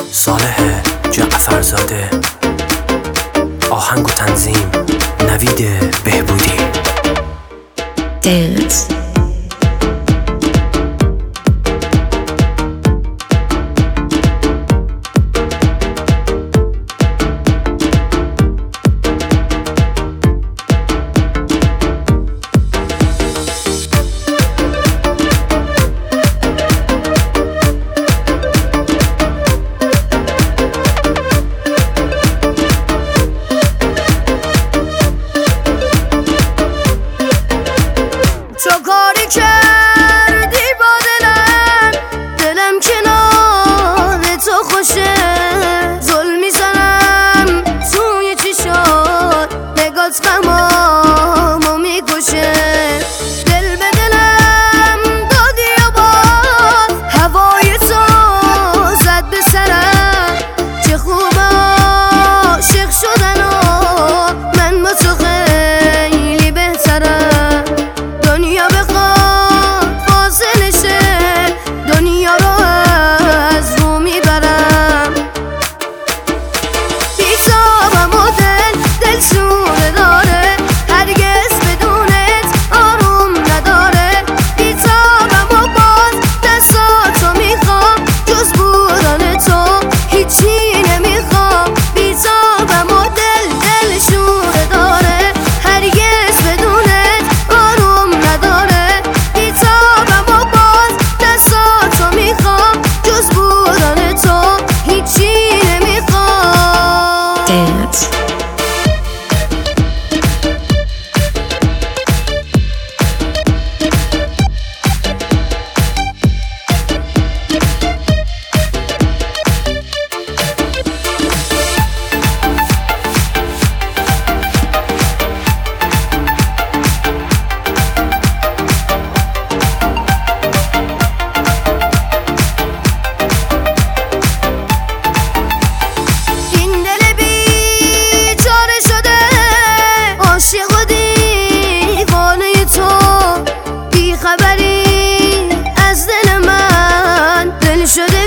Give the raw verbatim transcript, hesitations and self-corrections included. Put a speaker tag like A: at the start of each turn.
A: صالح جعفرزاده، آهنگ و تنظیم نوید بهبودی.
B: Dance.
C: تو کاری کردی با دلم، دلم کنار تو خوشه. ظلم میزنم توی چشات، نگات غمامو میکشه. دل به دلم دادی و باز هوای تو زد به سرم. چه خوب عاشق شدن و من با تو خیلی بهترم. دنیا بخواد فاصله شه، دنیا رو از رو میبرم. بیتابم و دل دل شوره داره، هرگز بدونت آروم نداره. بیتابم و باز دستاتو میخوام، جز بودن تو هیچی نمیخوام. بیتابم و دل دل شوره داره، هرگز بدونت آروم نداره. بیتابم و باز دستاتو میخوام، جز بودن تو هیچی نمیخوام.
B: Dance.
C: این دل بیچاره شده، عاشق و دیوانه تو. بیخبری از دل من، دل شده